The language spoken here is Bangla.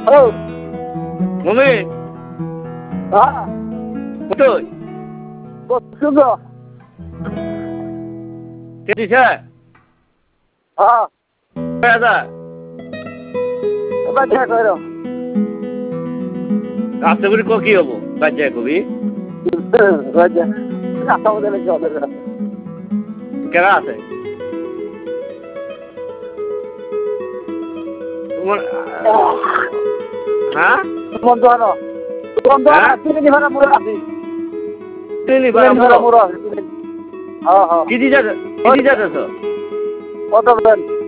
হ্যালো মমি হ্যাঁ কতই শুনছো কে দিছে হ্যাঁ 6,000 এবার ঠিক করো আস্তে করে কি হবো বাচ্চা কবি রাজা আশা বলে কি হবে কেনা আছে তোমার হ্যাঁ বন্ধ হলো বন্ধ হ্যাঁ? তিন দিন ধরে মুড়া আছি তিনি তিন দিন ধরে মুড়া আছি হ্যাঁ হ্যাঁ কি দিছে কত দেন